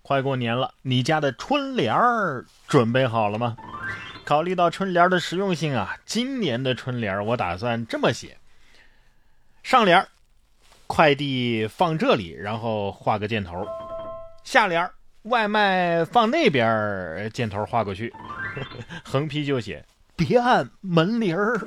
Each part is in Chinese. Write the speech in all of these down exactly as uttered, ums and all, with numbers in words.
快过年了，你家的春联儿准备好了吗？考虑到春联的实用性啊，今年的春联我打算这么写：上联儿，快递放这里，然后画个箭头；下联儿，外卖放那边，箭头画过去。横批就写别按门铃儿。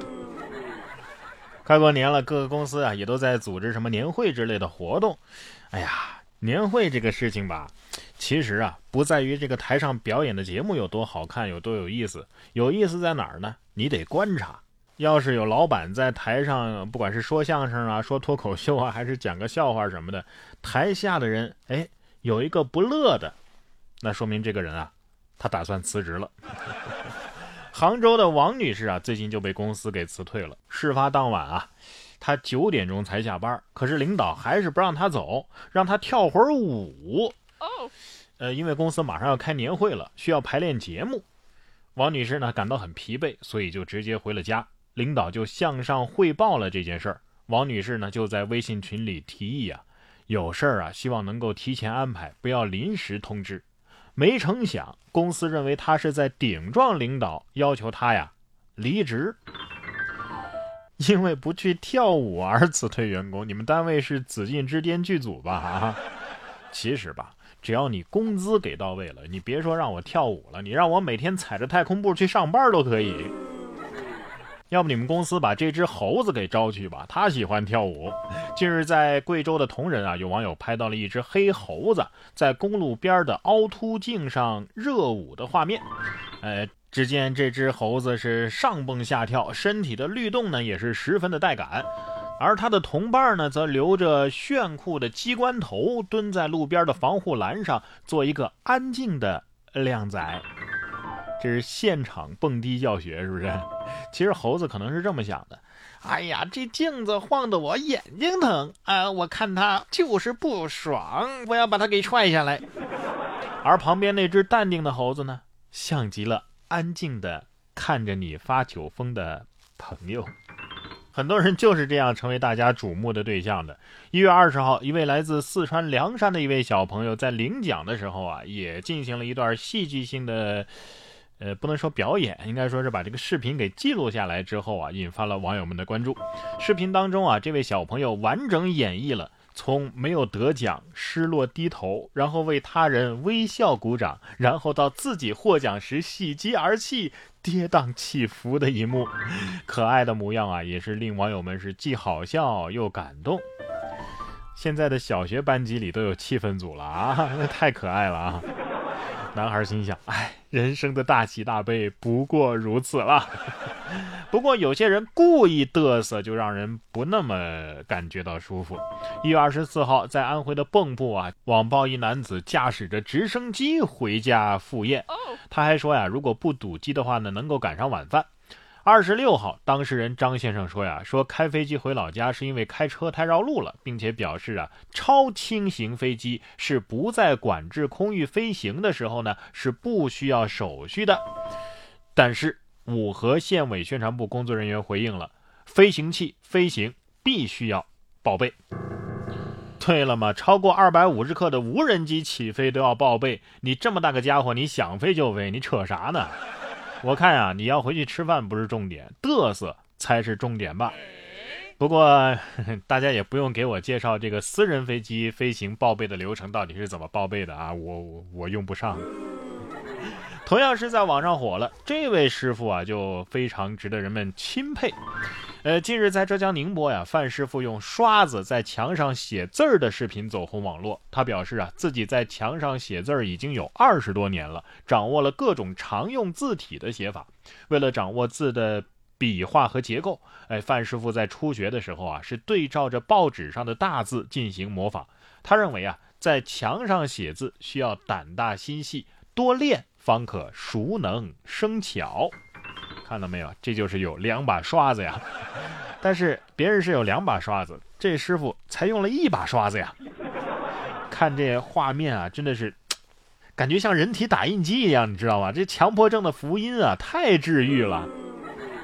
快过年了，各个公司啊也都在组织什么年会之类的活动。哎呀，年会这个事情吧，其实啊不在于这个台上表演的节目有多好看，有多有意思，有意思在哪儿呢？你得观察。要是有老板在台上，不管是说相声啊，说脱口秀啊，还是讲个笑话什么的，台下的人哎有一个不乐的，那说明这个人啊他打算辞职了。杭州的王女士啊，最近就被公司给辞退了。事发当晚啊，她九点钟才下班，可是领导还是不让她走，让她跳会儿舞。哦，呃，因为公司马上要开年会了，需要排练节目。王女士呢感到很疲惫，所以就直接回了家。领导就向上汇报了这件事儿。王女士呢就在微信群里提议啊，有事儿啊，希望能够提前安排，不要临时通知。没成想，公司认为他是在顶撞领导，要求他呀离职。因为不去跳舞而辞退员工，你们单位是紫禁之巅剧组吧？啊，其实吧，只要你工资给到位了，你别说让我跳舞了，你让我每天踩着太空步去上班都可以。要不你们公司把这只猴子给招去吧，他喜欢跳舞。近日在贵州的铜仁啊，有网友拍到了一只黑猴子在公路边的凹凸镜上热舞的画面。呃，只见这只猴子是上蹦下跳，身体的律动呢也是十分的带感。而他的同伴呢则留着炫酷的鸡冠头，蹲在路边的防护栏上做一个安静的靓仔。这是现场蹦迪教学是不是？其实猴子可能是这么想的，哎呀，这镜子晃得我眼睛疼啊、呃！我看他就是不爽，我要把他给踹下来。而旁边那只淡定的猴子呢，像极了安静的看着你发酒疯的朋友。很多人就是这样成为大家瞩目的对象的。一月二十号，一位来自四川凉山的一位小朋友在领奖的时候啊，也进行了一段戏剧性的呃，不能说表演，应该说是把这个视频给记录下来之后啊，引发了网友们的关注。视频当中啊，这位小朋友完整演绎了从没有得奖失落低头，然后为他人微笑鼓掌，然后到自己获奖时喜极而泣跌宕起伏的一幕。可爱的模样啊，也是令网友们是既好笑又感动。现在的小学班级里都有气氛组了啊，那太可爱了啊。男孩心想，哎，人生的大喜大悲不过如此了。不过有些人故意嘚瑟，就让人不那么感觉到舒服。一月二十四号，在安徽的蚌埠啊，网曝一男子驾驶着直升机回家赴宴。他还说呀，如果不堵机的话呢，能够赶上晚饭。二十六号，当事人张先生说呀，说开飞机回老家是因为开车太绕路了，并且表示啊，超轻型飞机是不在管制空域飞行的时候呢，是不需要手续的。但是五河县委宣传部工作人员回应了，飞行器飞行必须要报备。对了嘛，超过二百五十克的无人机起飞都要报备，你这么大个家伙，你想飞就飞，你扯啥呢？我看啊，你要回去吃饭不是重点，嘚瑟才是重点吧。不过呵呵大家也不用给我介绍这个私人飞机飞行报备的流程到底是怎么报备的啊，我我我用不上。同样是在网上火了，这位师傅啊就非常值得人们钦佩。呃，近日在浙江宁波呀，范师傅用刷子在墙上写字儿的视频走红网络。他表示啊，自己在墙上写字儿已经有二十多年了，掌握了各种常用字体的写法。为了掌握字的笔画和结构，哎，范师傅在初学的时候啊，是对照着报纸上的大字进行模仿。他认为啊，在墙上写字需要胆大心细，多练方可熟能生巧。看到没有，这就是有两把刷子呀。但是别人是有两把刷子，这师傅才用了一把刷子呀。看这画面啊，真的是感觉像人体打印机一样，你知道吗？这强迫症的福音啊，太治愈了。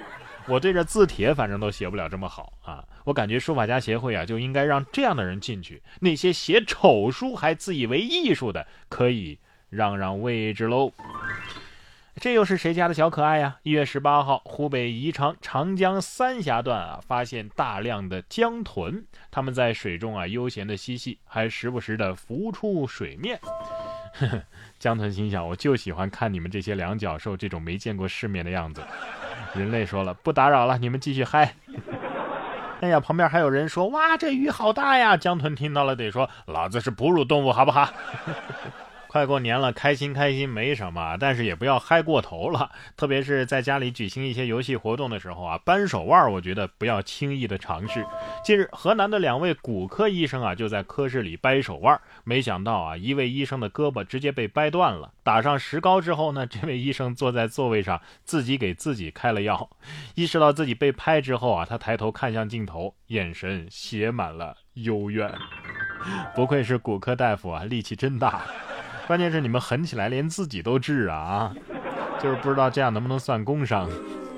我对着字帖反正都写不了这么好啊！我感觉书法家协会啊就应该让这样的人进去，那些写丑书还自以为艺术的，可以让让位置喽。这又是谁家的小可爱呀？一月十八号，湖北宜昌长江三峡段啊，发现大量的江豚，它们在水中啊悠闲的嬉戏，还时不时的浮出水面。呵呵，江豚心想，我就喜欢看你们这些两脚兽这种没见过世面的样子。人类说了，不打扰了，你们继续嗨。哎呀，旁边还有人说，哇，这鱼好大呀！江豚听到了得说，老子是哺乳动物，好不好？快过年了，开心开心没什么，但是也不要嗨过头了。特别是在家里举行一些游戏活动的时候啊，扳手腕我觉得不要轻易的尝试。近日，河南的两位骨科医生啊，就在科室里掰手腕，没想到啊，一位医生的胳膊直接被掰断了。打上石膏之后呢，这位医生坐在座位上，自己给自己开了药。意识到自己被拍之后啊，他抬头看向镜头，眼神写满了幽怨。不愧是骨科大夫啊，力气真大。关键是你们狠起来连自己都治啊，就是不知道这样能不能算工伤。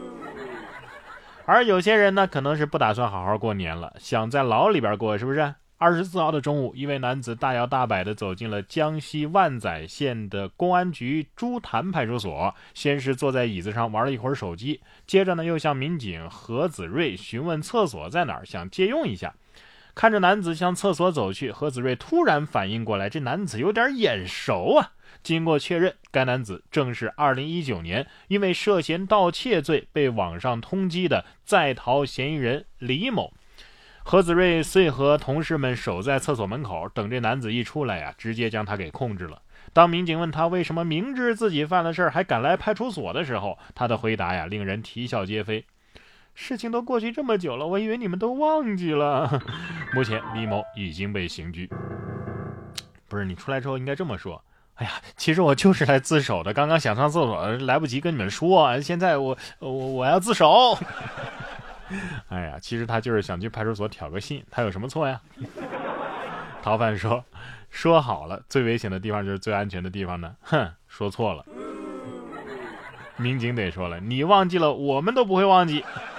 而有些人呢，可能是不打算好好过年了，想在牢里边过，是不是？二十四号的中午，一位男子大摇大摆地走进了江西万载县的公安局朱潭派出所，先是坐在椅子上玩了一会儿手机，接着呢又向民警何子睿询问厕所在哪儿，想借用一下。看着男子向厕所走去，何子睿突然反应过来，这男子有点眼熟啊。经过确认，该男子正是二零一九年因为涉嫌盗窃罪被网上通缉的在逃嫌疑人李某。何子睿遂和同事们守在厕所门口，等这男子一出来呀、啊，直接将他给控制了。当民警问他为什么明知自己犯了事还敢来派出所的时候，他的回答呀令人啼笑皆非。事情都过去这么久了，我以为你们都忘记了。目前李某已经被刑拘。不是，你出来之后应该这么说，哎呀，其实我就是来自首的，刚刚想上厕所来不及跟你们说，现在我我我要自首。哎呀，其实他就是想去派出所挑个衅，他有什么错呀？逃犯说，说好了最危险的地方就是最安全的地方呢，哼，说错了。民警得说了，你忘记了，我们都不会忘记。